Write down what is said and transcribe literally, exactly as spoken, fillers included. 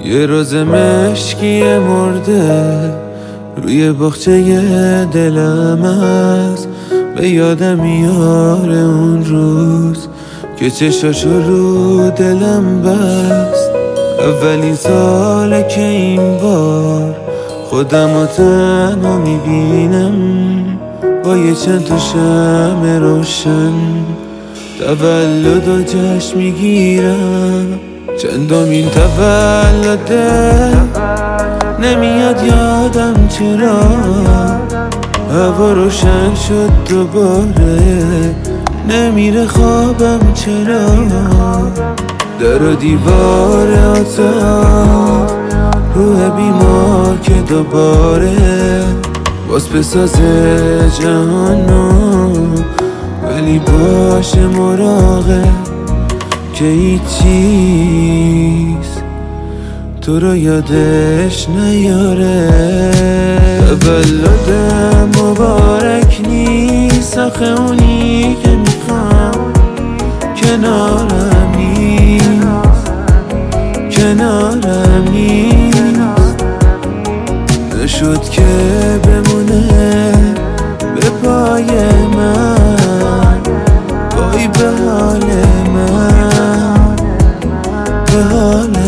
یه روز مشکی مرده روی باغچه دلم است، به یادم میاره اون روز که چشاشو رو دلم بست. اولین ساله که این بار خودم و تنها میبینم، با یه چند تا شمع روشن تولد و جشن میگیرم. چندمین تولده نمیاد یادم چرا، هوا روشن شد دوباره نمیره خوابم چرا. در و دیوار اتاق روح بیمار که دوباره باز بسازه جهانو، ولی باشه مراقب که هیچ چیز تو رو یادش نیاره. تولدم مبارک نیست آخه اونی که میخوام کنارم نیست، کنارم نیست. نشد که بمونه به پای من، وای به حال من، به حال